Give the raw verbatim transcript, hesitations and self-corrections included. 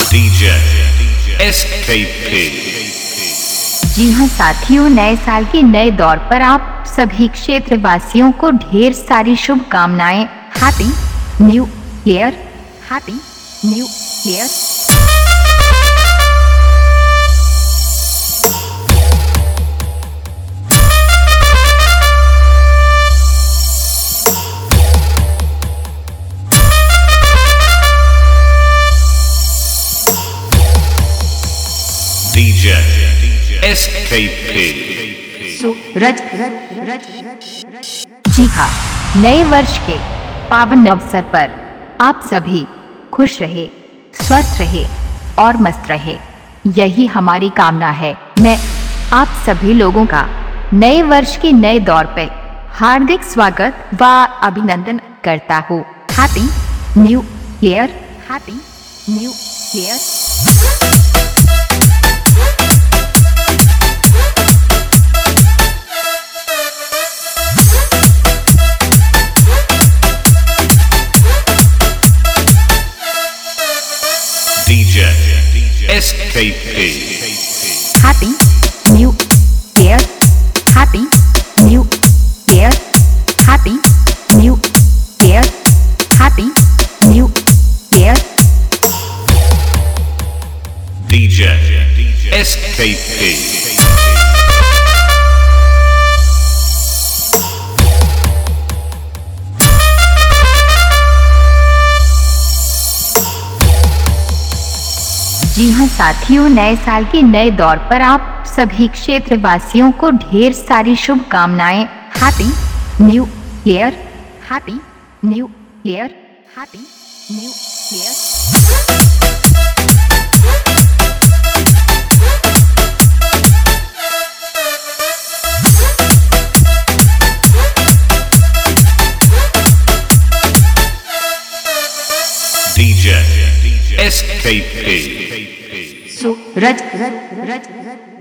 DJ S K P. जी हाँ साथियों, नए साल के नए दौर पर आप सभी क्षेत्रवासियों को ढेर सारी शुभकामनाएं। Happy new year, happy new year. DJ S K P. सूरज। जी हाँ, नए वर्ष के पावन अवसर पर आप सभी खुश रहे, स्वस्थ रहे और मस्त रहे, यही हमारी कामना है। मैं आप सभी लोगों का नए वर्ष के नए दौर पे हार्दिक स्वागत व अभिनंदन करता हूँ। Happy new year, happy new year. DJ S K P. Happy new year, happy new year, happy new year, happy new year. DJ S K P. जी हाँ साथियों, नए साल के नए दौर पर आप सभी क्षेत्रवासियों को ढेर सारी शुभकामनाएं। Happy new year, happy new year, happy new year. DJ S K P. सूरज।